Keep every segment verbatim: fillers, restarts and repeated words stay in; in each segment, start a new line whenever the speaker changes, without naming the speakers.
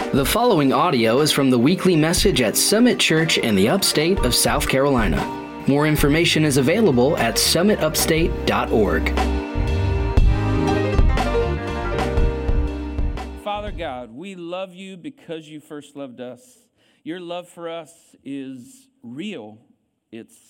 The following audio is from the weekly message at Summit Church in the upstate of South Carolina. More information is available at summit upstate dot org.
Father God, we love you because you first loved us. Your love for us is real. It's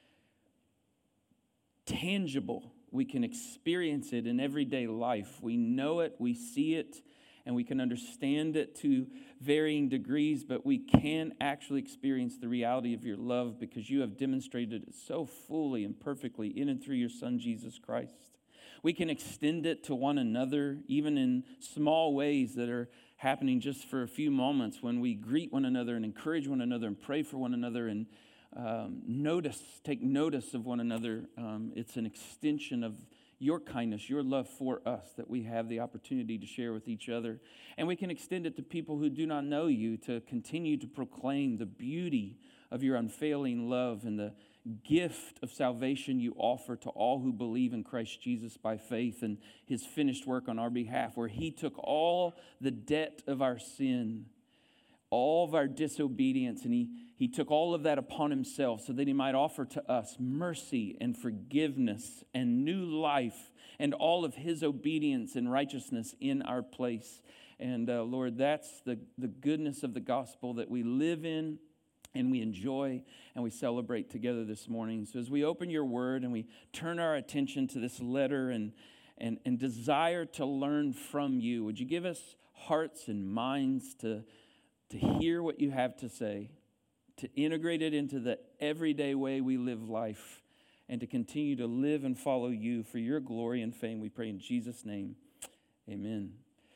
tangible. We can experience it in everyday life. We know it, we see it, and we can understand it to varying degrees, but we can actually experience the reality of your love because you have demonstrated it so fully and perfectly in and through your Son, Jesus Christ. We can extend it to one another, even in small ways that are happening just for a few moments when we greet one another and encourage one another and pray for one another and um, notice, take notice of one another. Um, it's an extension of your kindness, your love for us that we have the opportunity to share with each other. And we can extend it to people who do not know you to continue to proclaim the beauty of your unfailing love and the gift of salvation you offer to all who believe in Christ Jesus by faith and his finished work on our behalf, where he took all the debt of our sin, all of our disobedience, and he, he took all of that upon himself so that he might offer to us mercy and forgiveness and new life and all of his obedience and righteousness in our place. And uh, Lord, that's the, the goodness of the gospel that we live in and we enjoy and we celebrate together this morning. So as we open your word and we turn our attention to this letter and, and, and desire to learn from you, would you give us hearts and minds to to hear what you have to say, to integrate it into the everyday way we live life, and to continue to live and follow you for your glory and fame. We pray in Jesus' name, amen.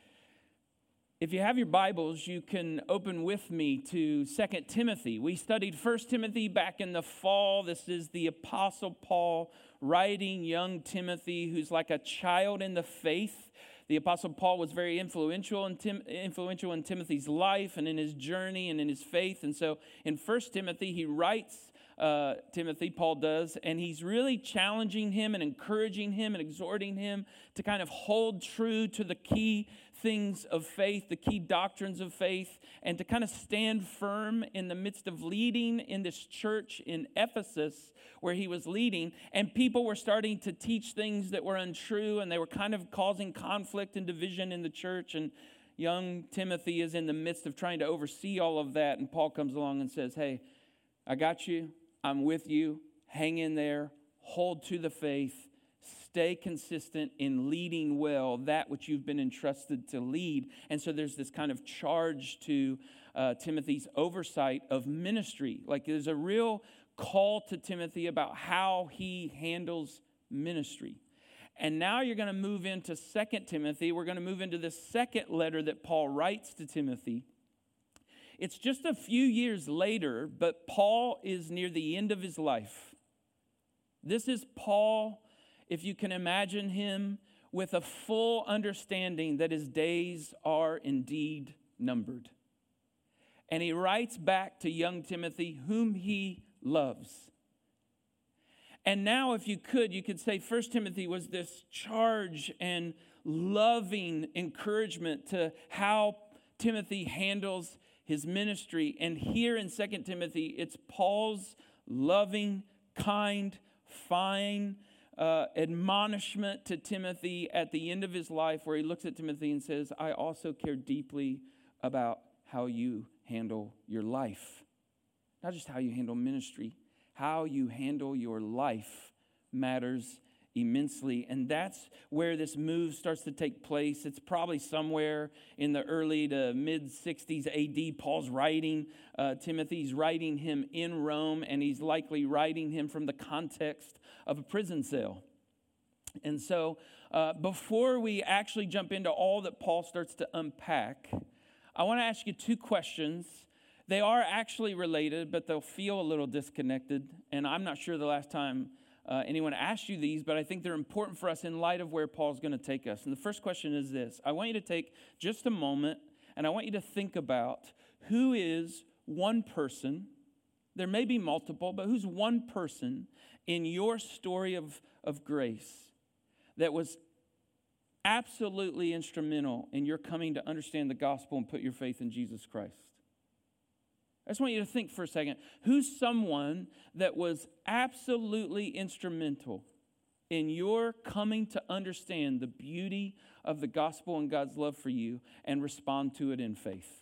If you have your Bibles, you can open with me to Second Timothy. We studied First Timothy back in the fall. This is the Apostle Paul writing young Timothy, who's like a child in the faith. The Apostle Paul was very influential in, Tim, influential in Timothy's life and in his journey and in his faith. And so in First Timothy, he writes uh, Timothy, Paul does, and he's really challenging him and encouraging him and exhorting him to kind of hold true to the key things of faith, the key doctrines of faith, and to kind of stand firm in the midst of leading in this church in Ephesus where he was leading, and people were starting to teach things that were untrue, and they were kind of causing conflict and division in the church, and young Timothy is in the midst of trying to oversee all of that, and Paul comes along and says, hey, I got you, I'm with you, hang in there, hold to the faith, stay consistent in leading well that which you've been entrusted to lead. And so there's this kind of charge to uh, Timothy's oversight of ministry. Like there's a real call to Timothy about how he handles ministry. And now you're going to move into Second Timothy. We're going to move into the second letter that Paul writes to Timothy. It's just a few years later, but Paul is near the end of his life. This is Paul, if you can imagine him, with a full understanding that his days are indeed numbered. And he writes back to young Timothy, whom he loves. And now, if you could, you could say First Timothy was this charge and loving encouragement to how Timothy handles his ministry. And here in Second Timothy, it's Paul's loving, kind, fine uh, admonishment to Timothy at the end of his life, where he looks at Timothy and says, I also care deeply about how you handle your life. Not just how you handle ministry, how you handle your life matters immensely. And that's where this move starts to take place. It's probably somewhere in the early to mid-sixties A D. Paul's writing uh, Timothy. He's writing him in Rome, and he's likely writing him from the context of a prison cell. And so uh, before we actually jump into all that Paul starts to unpack, I want to ask you two questions. They are actually related, but they'll feel a little disconnected. And I'm not sure the last time uh, anyone asked you these, but I think they're important for us in light of where Paul's going to take us. And the first question is this. I want you to take just a moment, and I want you to think about who is one person. There may be multiple, but who's one person in your story of, of grace that was absolutely instrumental in your coming to understand the gospel and put your faith in Jesus Christ? I just want you to think for a second. Who's someone that was absolutely instrumental in your coming to understand the beauty of the gospel and God's love for you and respond to it in faith?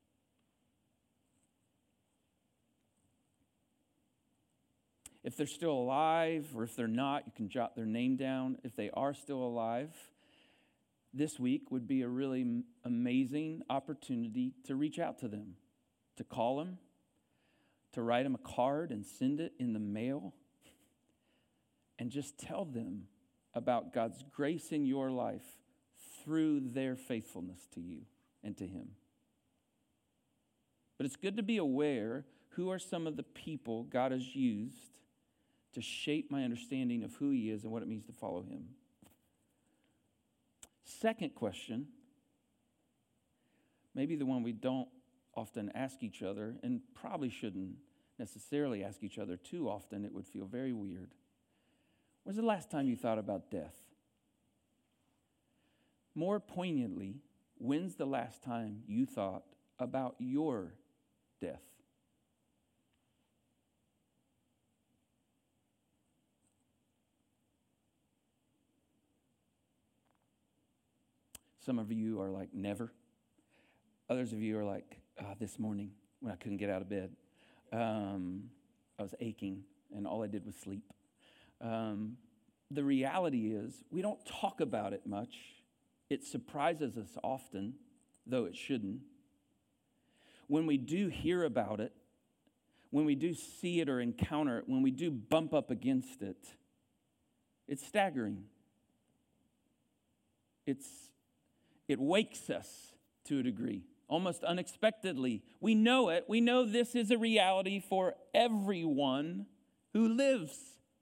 If they're still alive, or if they're not, you can jot their name down. If they are still alive, this week would be a really amazing opportunity to reach out to them, to call them, to write them a card and send it in the mail, and just tell them about God's grace in your life through their faithfulness to you and to Him. But it's good to be aware who are some of the people God has used to shape my understanding of who He is and what it means to follow Him. Second question, maybe the one we don't often ask each other, and probably shouldn't necessarily ask each other too often. It would feel very weird. When's the last time you thought about death? More poignantly, when's the last time you thought about your death? Some of you are like, never. Others of you are like, ah, this morning when I couldn't get out of bed. Um, I was aching and all I did was sleep. Um, the reality is we don't talk about it much. It surprises us often, though it shouldn't. When we do hear about it, when we do see it or encounter it, when we do bump up against it, it's staggering. It's It wakes us to a degree, almost unexpectedly. We know it. We know this is a reality for everyone who lives.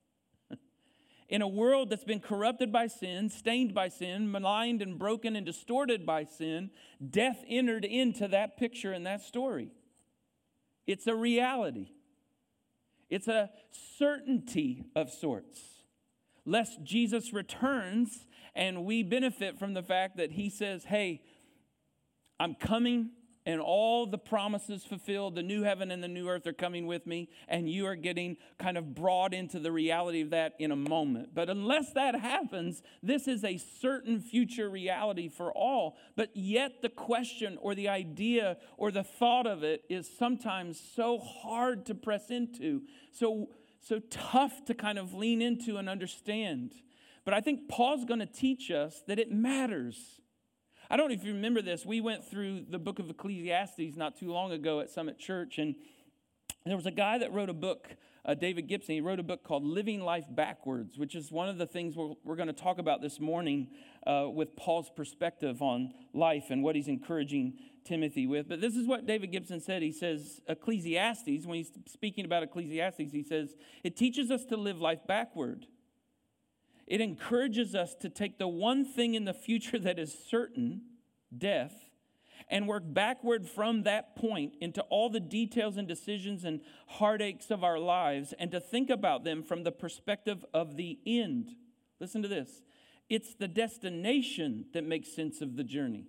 In a world that's been corrupted by sin, stained by sin, maligned and broken and distorted by sin, death entered into that picture and that story. It's a reality. It's a certainty of sorts. Lest Jesus returns and we benefit from the fact that He says, hey, I'm coming and all the promises fulfilled, the new heaven and the new earth are coming with me, and you are getting kind of brought into the reality of that in a moment. But unless that happens, this is a certain future reality for all. But yet the question or the idea or the thought of it is sometimes so hard to press into, so, so tough to kind of lean into and understand. But I think Paul's going to teach us that it matters. I don't know if you remember this. We went through the book of Ecclesiastes not too long ago at Summit Church, and there was a guy that wrote a book, uh, David Gibson. He wrote a book called Living Life Backwards, which is one of the things we're, we're going to talk about this morning uh, with Paul's perspective on life and what he's encouraging Timothy with. But this is what David Gibson said. He says, Ecclesiastes, when he's speaking about Ecclesiastes, he says, it teaches us to live life backward. It encourages us to take the one thing in the future that is certain, death, and work backward from that point into all the details and decisions and heartaches of our lives, and to think about them from the perspective of the end. Listen to this. It's the destination that makes sense of the journey.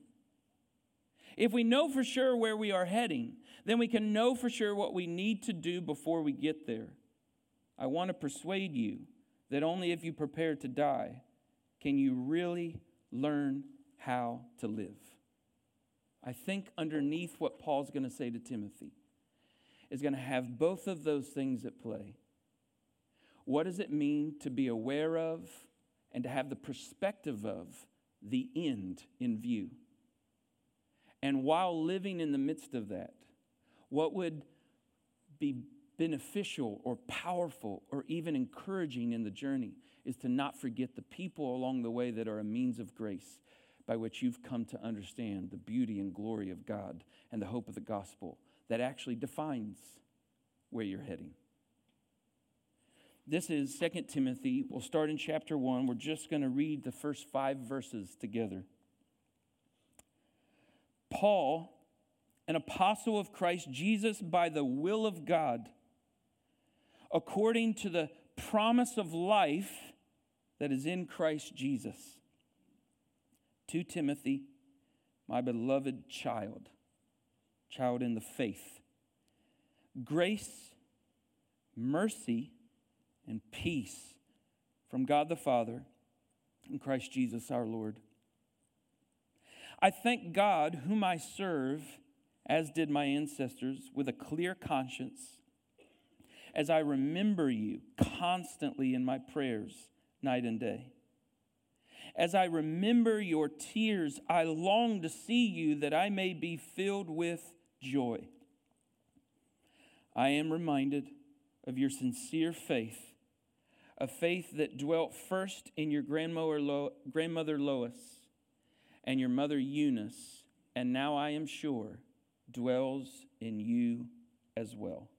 If we know for sure where we are heading, then we can know for sure what we need to do before we get there. I want to persuade you that only if you prepare to die can you really learn how to live. I think underneath what Paul's going to say to Timothy is going to have both of those things at play. What does it mean to be aware of and to have the perspective of the end in view? And while living in the midst of that, what would be beneficial or powerful or even encouraging in the journey is to not forget the people along the way that are a means of grace by which you've come to understand the beauty and glory of God and the hope of the gospel that actually defines where you're heading. This is Second Timothy. We'll start in chapter one. We're just going to read the first five verses together. Paul, an apostle of Christ Jesus by the will of God, according to the promise of life that is in Christ Jesus, To Timothy, my beloved child, child in the faith, grace, mercy, and peace from God the Father and Christ Jesus our Lord. I thank God, whom I serve, as did my ancestors, with a clear conscience, as I remember you constantly in my prayers, night and day. As I remember your tears, I long to see you, that I may be filled with joy. I am reminded of your sincere faith, a faith that dwelt first in your grandmother Lois and your mother Eunice, and now I am sure dwells in you as well.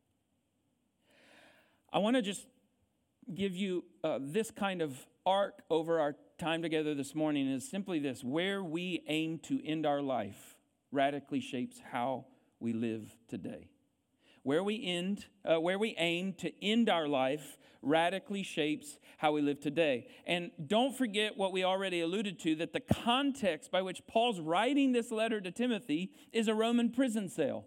I want to just give you uh, this kind of arc over our time together this morning is simply this: where we aim to end our life radically shapes how we live today. Where we end, uh, where we aim to end our life radically shapes how we live today. And don't forget what we already alluded to, that the context by which Paul's writing this letter to Timothy is a Roman prison cell.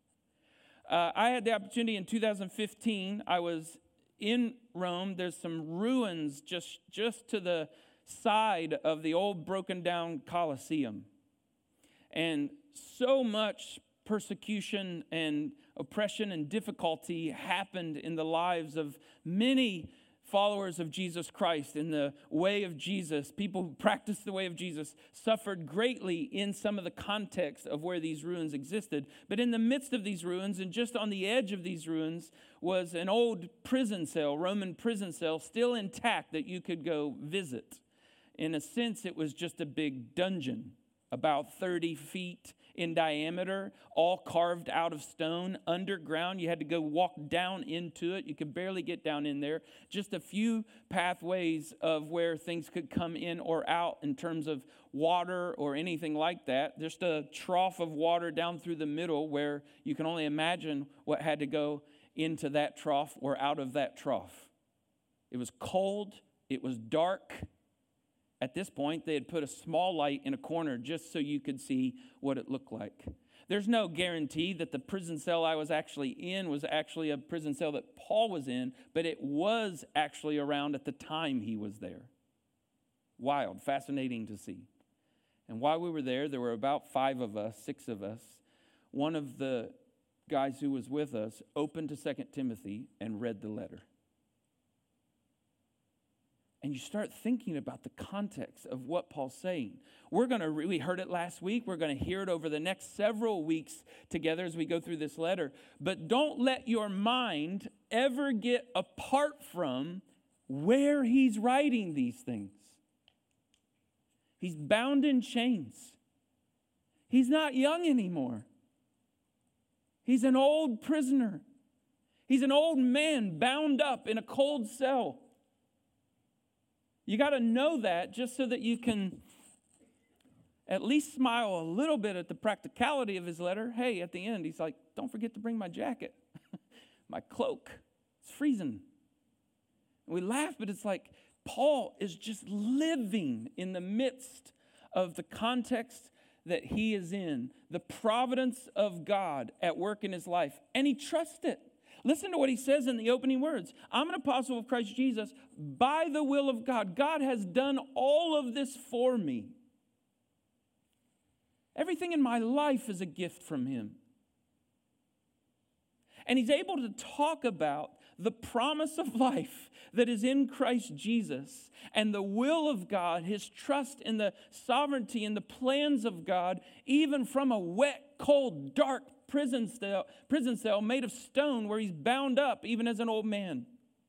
Uh, I had the opportunity in two thousand fifteen, I was in Rome. There's some ruins just, just to the side of the old broken down Colosseum. And so much persecution and oppression and difficulty happened in the lives of many followers of Jesus Christ in the way of Jesus. People who practiced the way of Jesus suffered greatly in some of the context of where these ruins existed. But in the midst of these ruins, and just on the edge of these ruins, was an old prison cell, Roman prison cell, still intact, that you could go visit. In a sense, it was just a big dungeon, about thirty feet in diameter, all carved out of stone, underground. You had to go walk down into it. You could barely get down in there. Just a few pathways of where things could come in or out in terms of water or anything like that. Just a trough of water down through the middle where you can only imagine what had to go into that trough or out of that trough. It was cold. It was dark. At this point, they had put a small light in a corner just so you could see what it looked like. There's no guarantee that the prison cell I was actually in was actually a prison cell that Paul was in, but it was actually around at the time he was there. Wild, fascinating to see. And while we were there, there were about five of us, six of us. One of the guys who was with us opened to Second Timothy and read the letter. And you start thinking about the context of what Paul's saying. We're going to, re- we heard it last week. We're going to hear it over the next several weeks together as we go through this letter. But don't let your mind ever get apart from where he's writing these things. He's bound in chains. He's not young anymore. He's an old prisoner. He's an old man bound up in a cold cell. You got to know that just so that you can at least smile a little bit at the practicality of his letter. Hey, at the end, he's like, don't forget to bring my jacket, my cloak. It's freezing. And we laugh, but it's like Paul is just living in the midst of the context that he is in, the providence of God at work in his life, and he trusts it. Listen to what he says in the opening words. I'm an apostle of Christ Jesus by the will of God. God has done all of this for me. Everything in my life is a gift from him. And he's able to talk about the promise of life that is in Christ Jesus and the will of God, his trust in the sovereignty and the plans of God, even from a wet, cold, dark prison cell, prison cell made of stone where he's bound up even as an old man.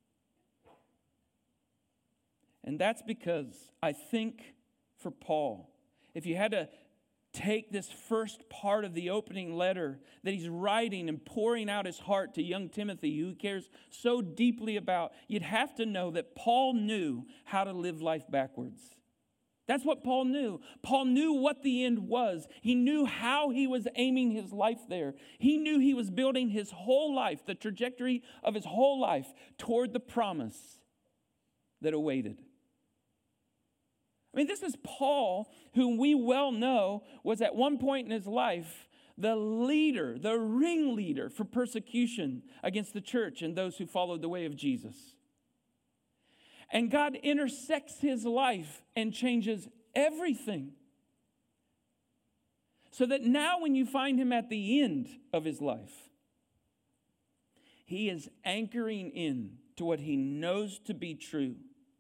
And that's because I think for Paul, if you had to take this first part of the opening letter that he's writing and pouring out his heart to young Timothy, who he cares so deeply about, you'd have to know that Paul knew how to live life backwards. That's what Paul knew. Paul knew what the end was. He knew how he was aiming his life there. He knew he was building his whole life, the trajectory of his whole life, toward the promise that awaited. I mean, this is Paul, whom we well know was at one point in his life the leader, the ringleader for persecution against the church and those who followed the way of Jesus. And God intersects his life and changes everything. So that now when you find him at the end of his life, he is anchoring in to what he knows to be true.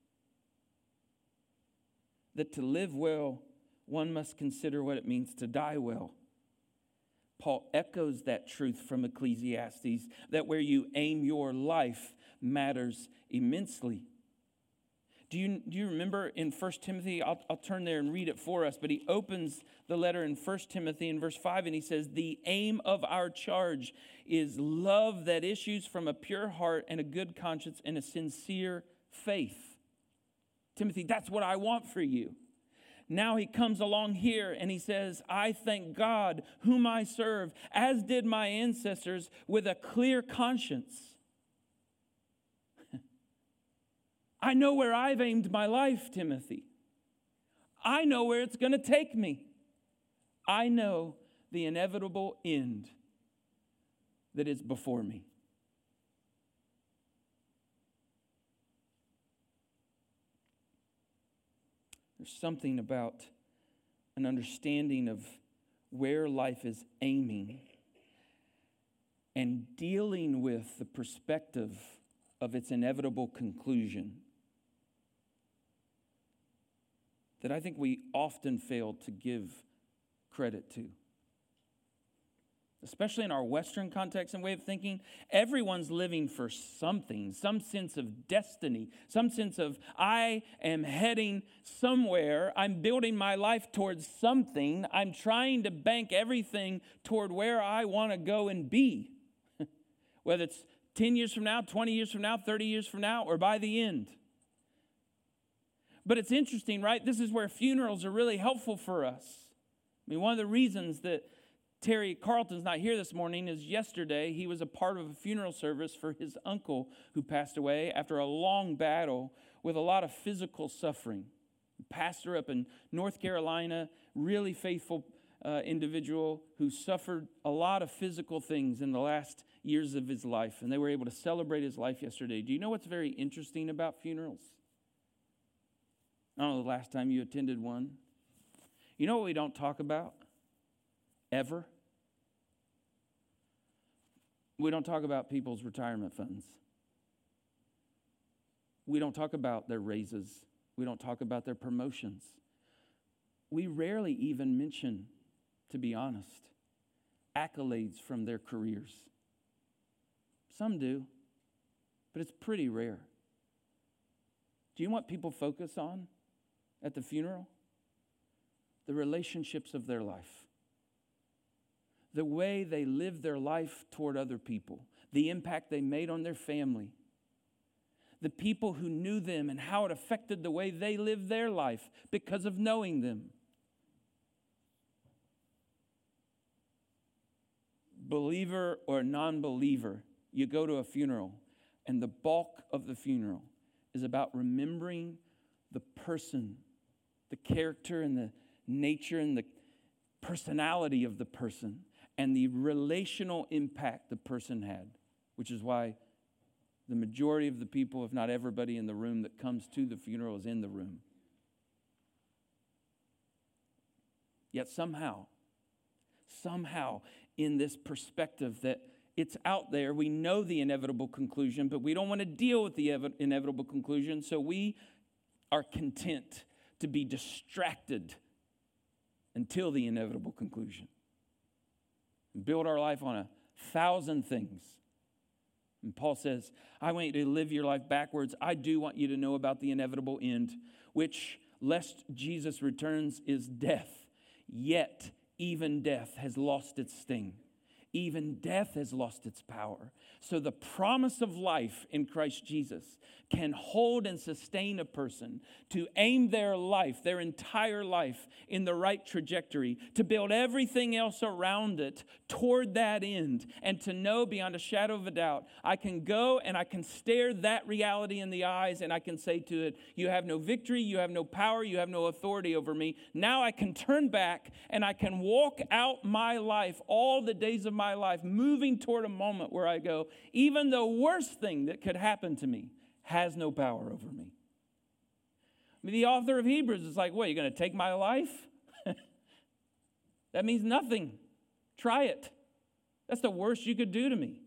That to live well, one must consider what it means to die well. Paul echoes that truth from Ecclesiastes, that where you aim your life matters immensely. Do you, do you remember in First Timothy? I'll, I'll turn there and read it for us. But he opens the letter in First Timothy in verse five, and he says, the aim of our charge is love that issues from a pure heart and a good conscience and a sincere faith. Timothy, that's what I want for you. Now he comes along here and he says, I thank God whom I serve, as did my ancestors, with a clear conscience. I know where I've aimed my life, Timothy. I know where it's going to take me. I know the inevitable end that is before me. There's something about an understanding of where life is aiming and dealing with the perspective of its inevitable conclusion that I think we often fail to give credit to. Especially in our Western context and way of thinking, everyone's living for something, some sense of destiny, some sense of I am heading somewhere, I'm building my life towards something, I'm trying to bank everything toward where I want to go and be. Whether it's ten years from now, twenty years from now, thirty years from now, or by the end. But it's interesting, right? This is where funerals are really helpful for us. I mean, one of the reasons that Terry Carlton's not here this morning is yesterday he was a part of a funeral service for his uncle who passed away after a long battle with a lot of physical suffering. Pastor up in North Carolina, really faithful uh, individual who suffered a lot of physical things in the last years of his life, and they were able to celebrate his life yesterday. Do you know what's very interesting about funerals? I don't know the last time you attended one. You know what we don't talk about? Ever? We don't talk about people's retirement funds. We don't talk about their raises. We don't talk about their promotions. We rarely even mention, to be honest, accolades from their careers. Some do, but it's pretty rare. Do you know what people focus on at the funeral? The relationships of their life. The way they lived their life toward other people. The impact they made on their family. The people who knew them and how it affected the way they lived their life because of knowing them. Believer or non-believer, you go to a funeral, and the bulk of the funeral is about remembering the person, the character and the nature and the personality of the person, and the relational impact the person had, which is why the majority of the people, if not everybody in the room that comes to the funeral, is in the room. Yet somehow, somehow in this perspective that it's out there, we know the inevitable conclusion, but we don't want to deal with the ev- inevitable conclusion, so we are content to be distracted until the inevitable conclusion. Build our life on a thousand things. And Paul says, I want you to live your life backwards. I do want you to know about the inevitable end, which, lest Jesus returns, is death. Yet, even death has lost its sting. even death has lost its power. So the promise of life in Christ Jesus can hold and sustain a person to aim their life, their entire life, in the right trajectory, to build everything else around it toward that end, and to know beyond a shadow of a doubt, I can go and I can stare that reality in the eyes and I can say to it, you have no victory, you have no power, you have no authority over me. Now I can turn back and I can walk out my life, all the days of my life, moving toward a moment where I go, even the worst thing that could happen to me has no power over me. I mean, the author of Hebrews is like, what, you're going to take my life? That means nothing. Try it. That's the worst you could do to me.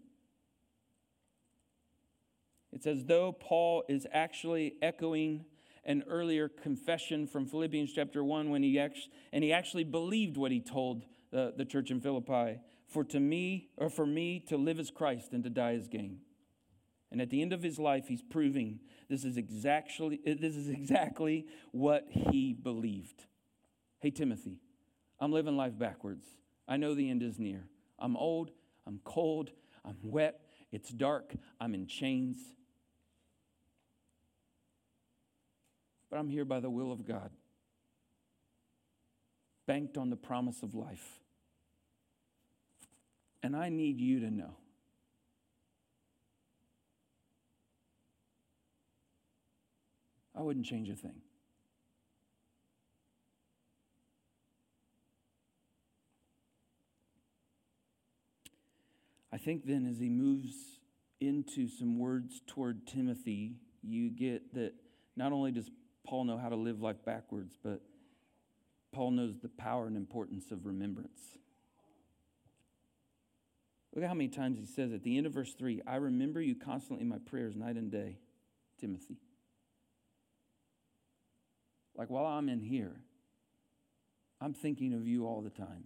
It's as though Paul is actually echoing an earlier confession from Philippians chapter one when he actually, and he actually believed what he told the, the church in Philippi. For to me, or for me, to live is Christ and to die is gain. And at the end of his life, he's proving this is exactly, this is exactly what he believed. Hey, Timothy, I'm living life backwards. I know the end is near. I'm old, I'm cold, I'm wet, it's dark, I'm in chains. But I'm here by the will of God, banked on the promise of life. And I need you to know I wouldn't change a thing. I think then as he moves into some words toward Timothy, you get that not only does Paul know how to live life backwards, but Paul knows the power and importance of remembrance. Look at how many times he says at the end of verse three, I remember you constantly in my prayers night and day, Timothy. Like while I'm in here, I'm thinking of you all the time.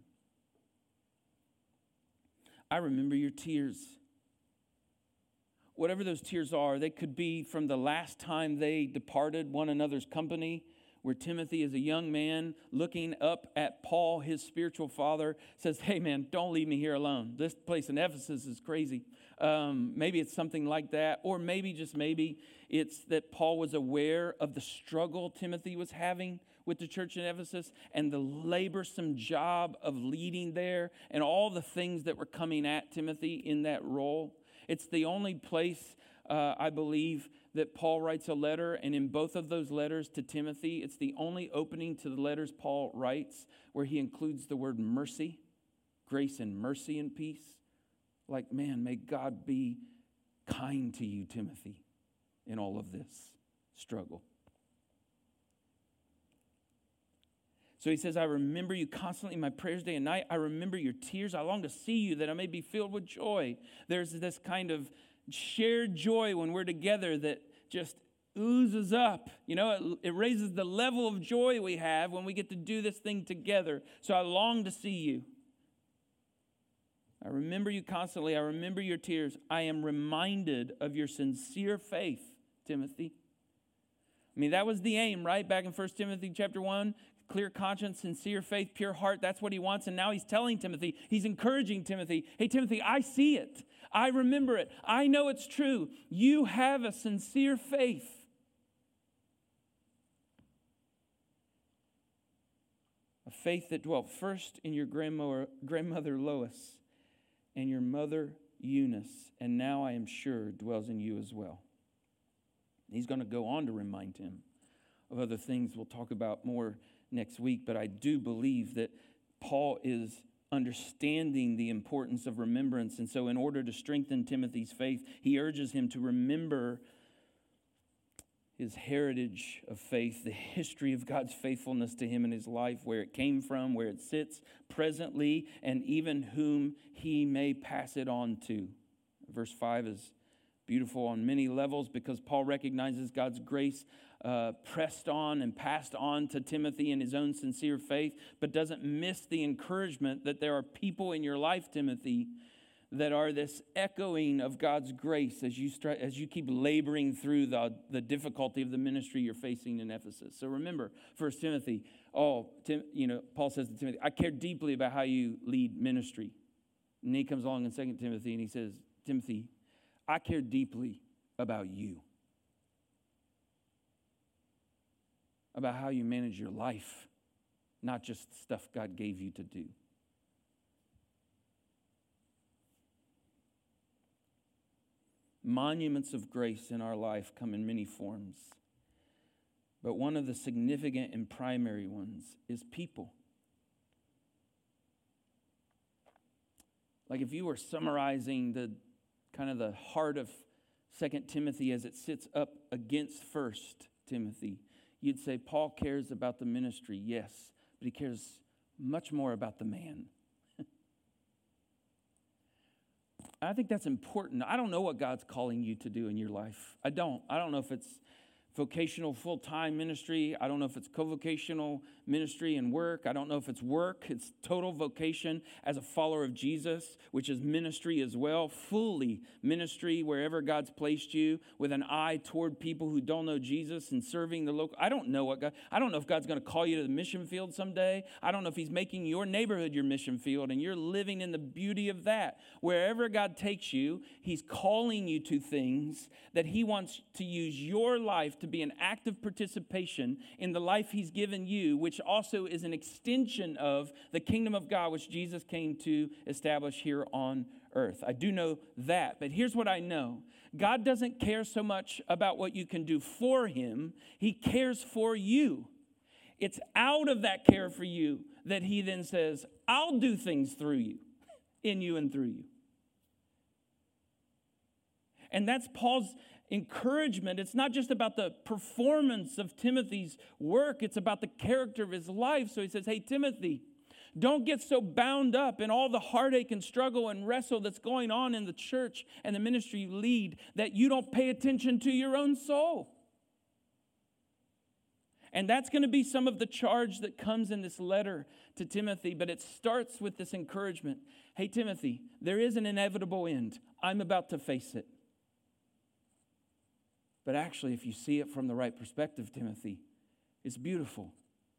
I remember your tears. Whatever those tears are, they could be from the last time they departed one another's company, where Timothy is a young man looking up at Paul, his spiritual father, says, hey man, don't leave me here alone. This place in Ephesus is crazy. Um, maybe it's something like that. Or maybe, just maybe, it's that Paul was aware of the struggle Timothy was having with the church in Ephesus and the laborsome job of leading there and all the things that were coming at Timothy in that role. It's the only place, uh, I believe, that Paul writes a letter, and in both of those letters to Timothy, it's the only opening to the letters Paul writes where he includes the word mercy, grace and mercy and peace. Like, man, may God be kind to you, Timothy, in all of this struggle. So he says, I remember you constantly in my prayers day and night. I remember your tears. I long to see you that I may be filled with joy. There's this kind of shared joy when we're together that just oozes up. You know, it, it raises the level of joy we have when we get to do this thing together. So I long to see you. I remember you constantly. I remember your tears. I am reminded of your sincere faith, Timothy. I mean, that was the aim, right? Back in First Timothy chapter one. Clear conscience, sincere faith, pure heart. That's what he wants. And now he's telling Timothy, he's encouraging Timothy. Hey, Timothy, I see it. I remember it. I know it's true. You have a sincere faith. A faith that dwelt first in your grandmother, grandmother Lois and your mother Eunice, and now I am sure dwells in you as well. He's going to go on to remind him of other things we'll talk about more next week, but I do believe that Paul is understanding the importance of remembrance. And so in order to strengthen Timothy's faith, he urges him to remember his heritage of faith, the history of God's faithfulness to him in his life, where it came from, where it sits presently, and even whom he may pass it on to. Verse five is beautiful on many levels because Paul recognizes God's grace uh, pressed on and passed on to Timothy in his own sincere faith, but doesn't miss the encouragement that there are people in your life, Timothy, that are this echoing of God's grace as you stri- as you keep laboring through the, the difficulty of the ministry you're facing in Ephesus. So remember, First Timothy, oh, Tim, you know, Paul says to Timothy, I care deeply about how you lead ministry. And he comes along in Second Timothy and he says, Timothy, I care deeply about you, about how you manage your life, not just stuff God gave you to do. Monuments of grace in our life come in many forms, but one of the significant and primary ones is people. Like if you were summarizing the kind of the heart of Second Timothy as it sits up against First Timothy, you'd say Paul cares about the ministry, yes, but he cares much more about the man. I think that's important. I don't know what God's calling you to do in your life. I don't. I don't know if it's vocational full-time ministry. I don't know if it's co-vocational ministry and work. I don't know if it's work. It's total vocation as a follower of Jesus, which is ministry as well. Fully ministry wherever God's placed you, with an eye toward people who don't know Jesus and serving the local. I don't know what God, I don't know if God's going to call you to the mission field someday. I don't know if he's making your neighborhood your mission field and you're living in the beauty of that. Wherever God takes you, he's calling you to things that he wants to use your life to be an active participation in the life he's given you, which also is an extension of the kingdom of God, which Jesus came to establish here on earth. I do know that, but here's what I know. God doesn't care so much about what you can do for him. He cares for you. It's out of that care for you that he then says, I'll do things through you, in you and through you. And that's Paul's encouragement. It's not just about the performance of Timothy's work. It's about the character of his life. So he says, hey, Timothy, don't get so bound up in all the heartache and struggle and wrestle that's going on in the church and the ministry you lead that you don't pay attention to your own soul. And that's going to be some of the charge that comes in this letter to Timothy, but it starts with this encouragement. Hey, Timothy, there is an inevitable end. I'm about to face it. But actually, if you see it from the right perspective, Timothy, it's beautiful.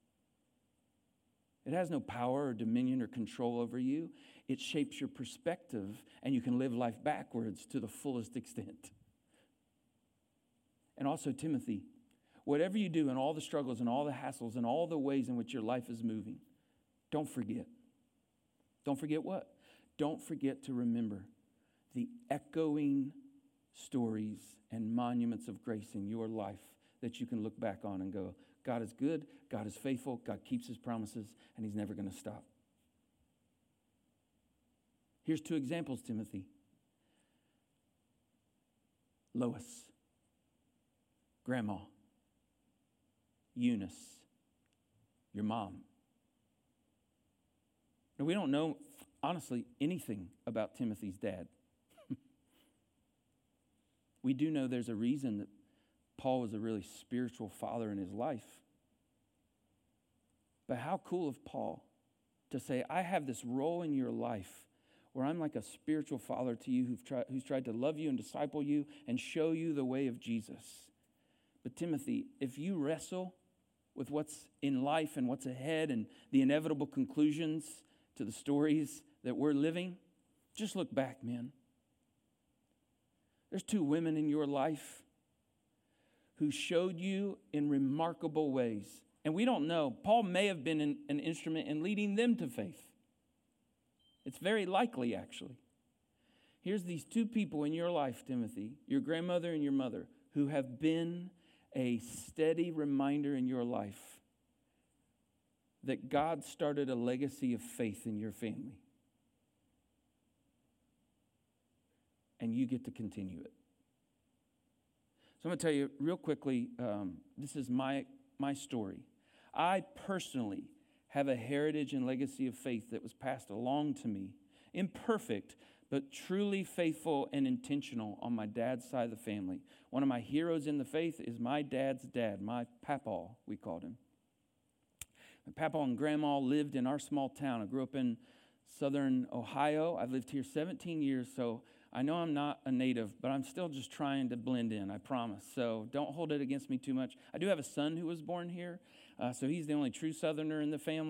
It has no power or dominion or control over you. It shapes your perspective, and you can live life backwards to the fullest extent. And also, Timothy, whatever you do and all the struggles and all the hassles and all the ways in which your life is moving, don't forget. Don't forget what? Don't forget to remember the echoing stories and monuments of grace in your life that you can look back on and go, God is good, God is faithful, God keeps his promises, and he's never going to stop. Here's two examples, Timothy. Lois, Grandma, Eunice, your mom. Now, we don't know, honestly, anything about Timothy's dad. We do know there's a reason that Paul was a really spiritual father in his life. But how cool of Paul to say, I have this role in your life where I'm like a spiritual father to you who've tried, who's tried to love you and disciple you and show you the way of Jesus. But Timothy, if you wrestle with what's in life and what's ahead and the inevitable conclusions to the stories that we're living, just look back, man. There's two women in your life who showed you in remarkable ways. And we don't know. Paul may have been an, an instrument in leading them to faith. It's very likely, actually. Here's these two people in your life, Timothy, your grandmother and your mother, who have been a steady reminder in your life that God started a legacy of faith in your family. And you get to continue it. So I'm going to tell you real quickly, um, this is my, my story. I personally have a heritage and legacy of faith that was passed along to me, imperfect, but truly faithful and intentional on my dad's side of the family. One of my heroes in the faith is my dad's dad, my papaw, we called him. My papaw and grandma lived in our small town. I grew up in southern Ohio. I've lived here seventeen years, so I know I'm not a native, but I'm still just trying to blend in, I promise. So don't hold it against me too much. I do have a son who was born here, uh, so he's the only true southerner in the family.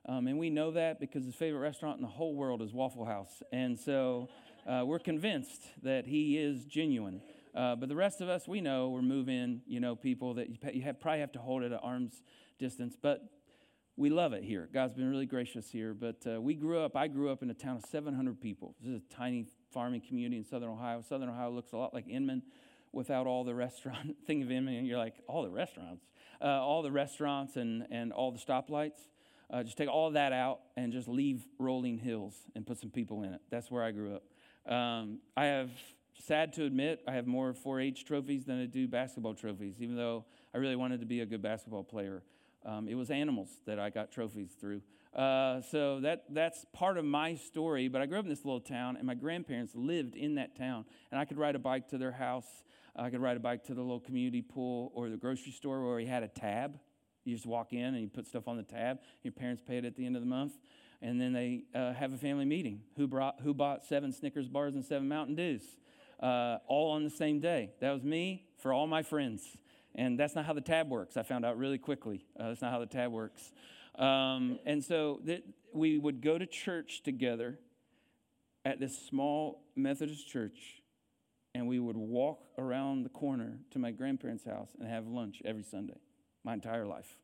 Um, and we know that because his favorite restaurant in the whole world is Waffle House. And so uh, we're convinced that he is genuine. Uh, but the rest of us, we know we're move-in, you know, people that you, you have, probably have to hold at an arm's distance. But we love it here. God's been really gracious here. But uh, we grew up, I grew up in a town of seven hundred people. This is a tiny farming community in Southern Ohio. Southern Ohio looks a lot like Inman without all the restaurant. Think of Inman and you're like, all the restaurants. Uh, all the restaurants and, and all the stoplights. Uh, just take all that out and just leave rolling hills and put some people in it. That's where I grew up. Um, I have, sad to admit, I have more four H trophies than I do basketball trophies, even though I really wanted to be a good basketball player. Um, it was animals that I got trophies through. Uh, so that that's part of my story. But I grew up in this little town, and my grandparents lived in that town. And I could ride a bike to their house. I could ride a bike to the little community pool or the grocery store where we had a tab. You just walk in and you put stuff on the tab. Your parents pay it at the end of the month. And then they uh, have a family meeting. Who brought, who bought seven Snickers bars and seven Mountain Dews? Uh, all on the same day. That was me for all my friends. And that's not how the tab works. I found out really quickly. Uh, that's not how the tab works. Um, and so that we would go to church together at this small Methodist church, and we would walk around the corner to my grandparents' house and have lunch every Sunday, my entire life.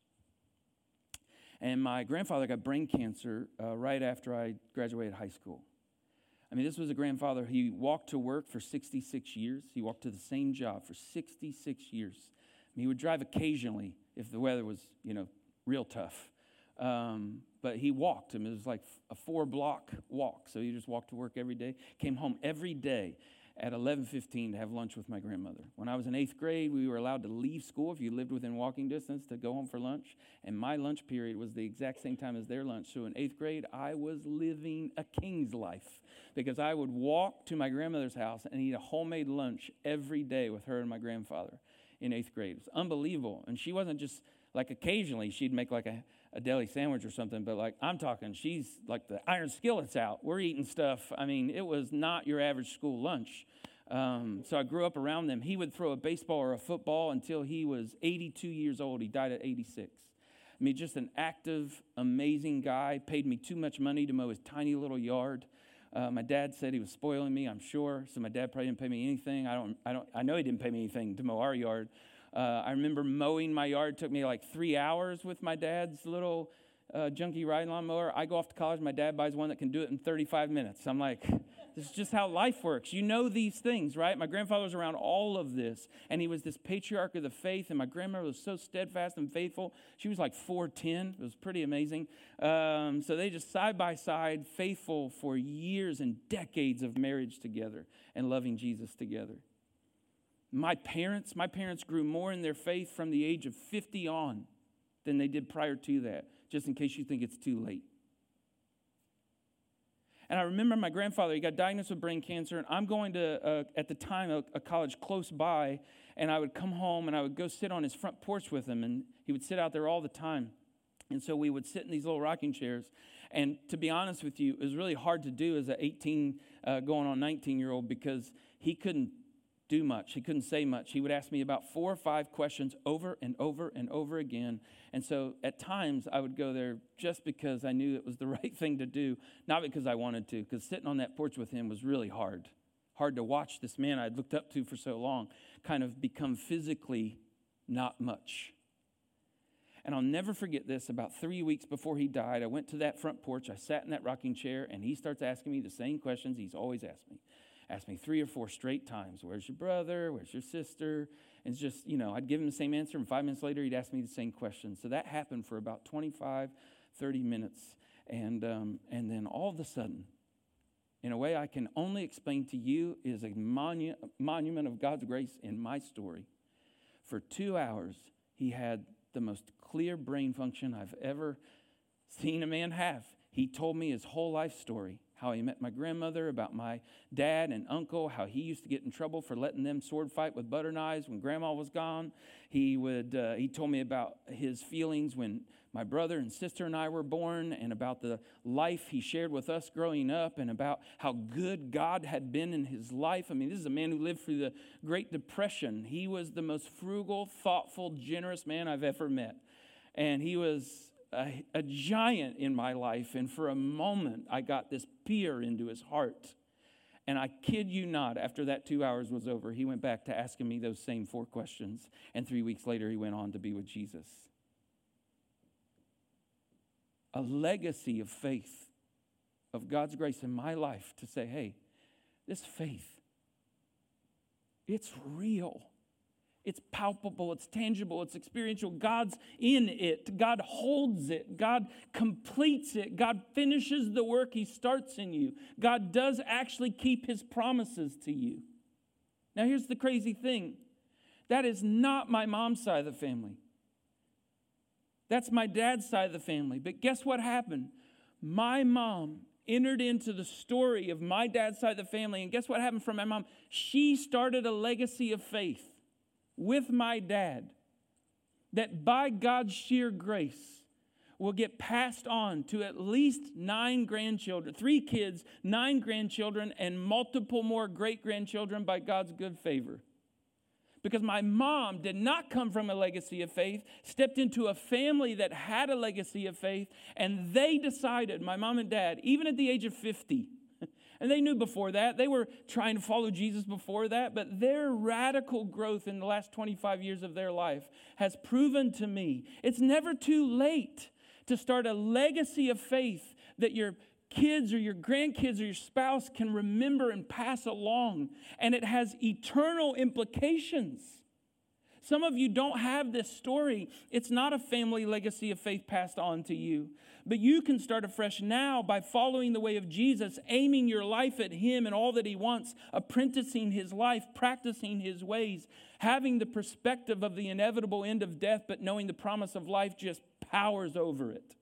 And my grandfather got brain cancer uh, right after I graduated high school. I mean, this was a grandfather. He walked to work for sixty-six years. He walked to the same job for sixty-six years. I mean, he would drive occasionally if the weather was, you know, real tough. Um, but he walked. I mean, it was like a four-block walk. So he just walked to work every day. Came home every day at eleven fifteen to have lunch with my grandmother. When I was in eighth grade, we were allowed to leave school if you lived within walking distance to go home for lunch. And my lunch period was the exact same time as their lunch. So in eighth grade, I was living a king's life because I would walk to my grandmother's house and eat a homemade lunch every day with her and my grandfather in eighth grade. It was unbelievable. And she wasn't just like occasionally she'd make like a, a deli sandwich or something, but like I'm talking, she's like the iron skillet's out. We're eating stuff. I mean, it was not your average school lunch. Um, so I grew up around them. He would throw a baseball or a football until he was eighty-two years old. He died at eighty-six. I mean, just an active, amazing guy. Paid me too much money to mow his tiny little yard. Uh, my dad said he was spoiling me, I'm sure. So my dad probably didn't pay me anything. I don't. I don't. I know he didn't pay me anything to mow our yard. Uh, I remember mowing my yard. It took me like three hours with my dad's little uh, junky riding lawnmower. I go off to college. My dad buys one that can do it in thirty-five minutes. I'm like, this is just how life works. You know these things, right? My grandfather was around all of this, and he was this patriarch of the faith, and my grandmother was so steadfast and faithful. She was like four ten. It was pretty amazing. Um, so they just side by side, faithful for years and decades of marriage together and loving Jesus together. My parents, my parents grew more in their faith from the age of fifty on than they did prior to that, just in case you think it's too late. And I remember my grandfather, he got diagnosed with brain cancer, and I'm going to, uh, at the time, a, a college close by, and I would come home and I would go sit on his front porch with him, and he would sit out there all the time. And so we would sit in these little rocking chairs. And to be honest with you, it was really hard to do as an eighteen, uh, going on nineteen-year-old because he couldn't do much. He couldn't say much. He would ask me about four or five questions over and over and over again. And so at times I would go there just because I knew it was the right thing to do, not because I wanted to, because sitting on that porch with him was really hard. Hard to watch this man I'd looked up to for so long kind of become physically not much. And I'll never forget this. About three weeks before he died, I went to that front porch. I sat in that rocking chair, and he starts asking me the same questions he's always asked me. Asked me three or four straight times. Where's your brother? Where's your sister? And it's just, you know, I'd give him the same answer, and five minutes later, he'd ask me the same question. So that happened for about twenty-five, thirty minutes. And um, and then all of a sudden, in a way I can only explain to you, is a monu- monument of God's grace in my story. For two hours, he had the most clear brain function I've ever seen a man have. He told me his whole life story. How he met my grandmother, about my dad and uncle, how he used to get in trouble for letting them sword fight with butter knives when grandma was gone. He would. Uh, he told me about his feelings when my brother and sister and I were born, and about the life he shared with us growing up, and about how good God had been in his life. I mean, this is a man who lived through the Great Depression. He was the most frugal, thoughtful, generous man I've ever met. And he was a, a giant in my life, and for a moment, I got this peer into his heart. And I kid you not, after that two hours was over, he went back to asking me those same four questions. And three weeks later, he went on to be with Jesus. A legacy of faith, of God's grace in my life to say, hey, this faith, it's real. It's palpable, it's tangible, it's experiential. God's in it. God holds it. God completes it. God finishes the work he starts in you. God does actually keep his promises to you. Now here's the crazy thing. That is not my mom's side of the family. That's my dad's side of the family. But guess what happened? My mom entered into the story of my dad's side of the family. And guess what happened from my mom? She started a legacy of faith with my dad that by God's sheer grace will get passed on to at least nine grandchildren, three kids, nine grandchildren, and multiple more great-grandchildren by God's good favor. Because my mom did not come from a legacy of faith, stepped into a family that had a legacy of faith, and they decided, my mom and dad, even at the age of fifty, and they knew before that. They were trying to follow Jesus before that. But their radical growth in the last twenty-five years of their life has proven to me it's never too late to start a legacy of faith that your kids or your grandkids or your spouse can remember and pass along. And it has eternal implications. Some of you don't have this story. It's not a family legacy of faith passed on to you. But you can start afresh now by following the way of Jesus, aiming your life at him and all that he wants, apprenticing his life, practicing his ways, having the perspective of the inevitable end of death, but knowing the promise of life just powers over it.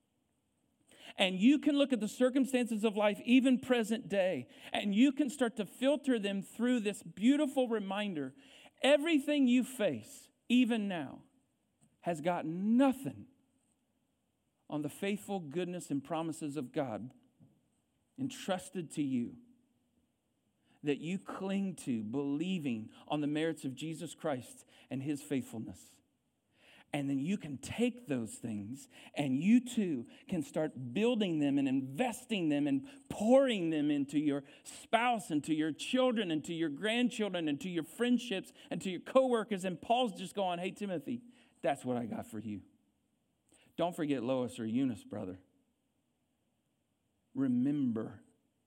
And you can look at the circumstances of life, even present day, and you can start to filter them through this beautiful reminder. Everything you face, even now, has got nothing on the faithful goodness and promises of God entrusted to you that you cling to, believing on the merits of Jesus Christ and his faithfulness. And then you can take those things and you too can start building them and investing them and pouring them into your spouse and to your children and to your grandchildren and to your friendships and to your coworkers. And Paul's just going, hey, Timothy, that's what I got for you. Don't forget Lois or Eunice, brother. Remember.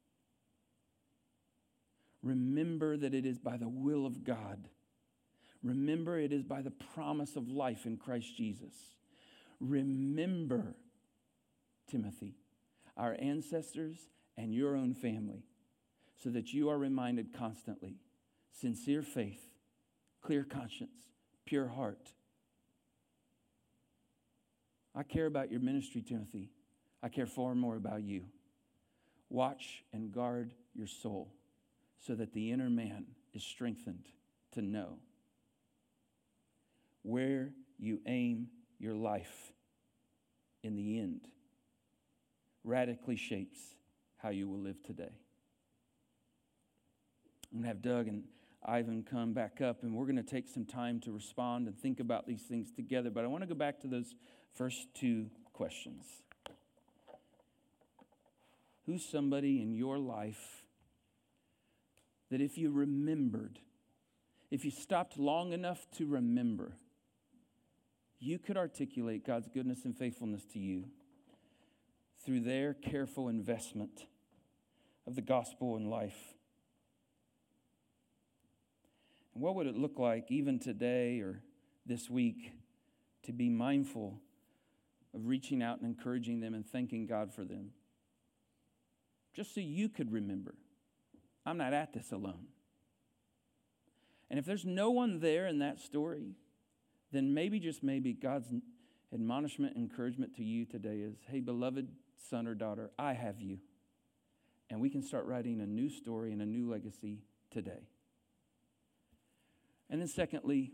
Remember that it is by the will of God. Remember it is by the promise of life in Christ Jesus. Remember, Timothy, our ancestors and your own family, so that you are reminded constantly. Sincere faith, clear conscience, pure heart. I care about your ministry, Timothy. I care far more about you. Watch and guard your soul so that the inner man is strengthened to know where you aim your life in the end radically shapes how you will live today. I'm going to have Doug and Ivan come back up, and we're going to take some time to respond and think about these things together. But I want to go back to those first two questions. Who's somebody in your life that if you remembered, if you stopped long enough to remember, you could articulate God's goodness and faithfulness to you through their careful investment of the gospel in life? And what would it look like even today or this week to be mindful of reaching out and encouraging them and thanking God for them? Just so you could remember, I'm not at this alone. And if there's no one there in that story, then maybe, just maybe, God's admonishment and encouragement to you today is, hey, beloved son or daughter, I have you. And we can start writing a new story and a new legacy today. And then secondly,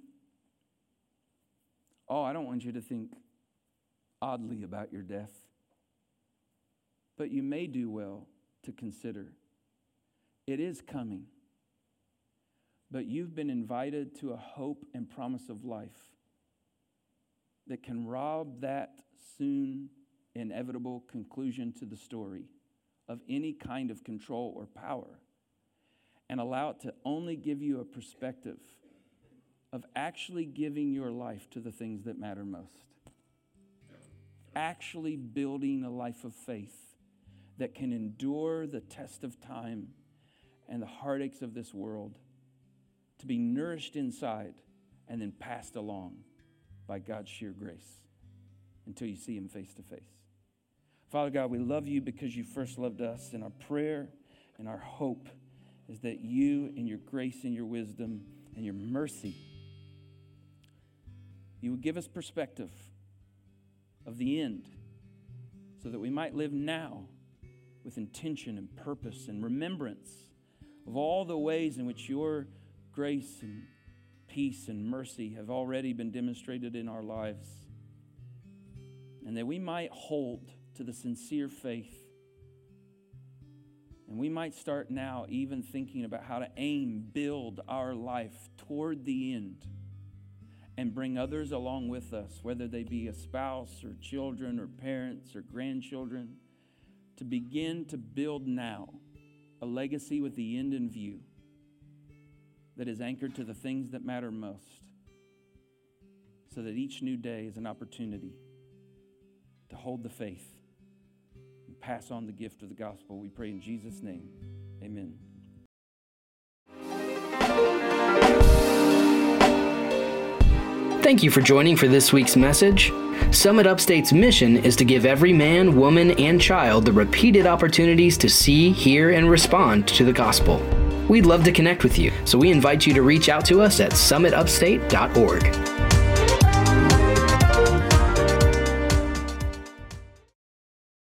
oh, I don't want you to think oddly about your death, but you may do well to consider it is coming, but you've been invited to a hope and promise of life that can rob that soon, inevitable conclusion to the story of any kind of control or power, and allow it to only give you a perspective of actually giving your life to the things that matter most. Actually building a life of faith that can endure the test of time and the heartaches of this world, to be nourished inside and then passed along by God's sheer grace until you see him face to face. Father God, we love you because you first loved us, and our prayer and our hope is that you, in your grace and your wisdom and your mercy, you would give us perspective of the end so that we might live now with intention and purpose and remembrance of all the ways in which your grace and peace and mercy have already been demonstrated in our lives, and that we might hold to the sincere faith. And we might start now even thinking about how to aim, build our life toward the end and bring others along with us, whether they be a spouse or children or parents or grandchildren, to begin to build now a legacy with the end in view that is anchored to the things that matter most, so that each new day is an opportunity to hold the faith and pass on the gift of the gospel. We pray in Jesus' name. Amen.
Thank you for joining for this week's message. Summit Upstate's mission is to give every man, woman, and child the repeated opportunities to see, hear, and respond to the gospel. We'd love to connect with you, so we invite you to reach out to us at summit upstate dot org.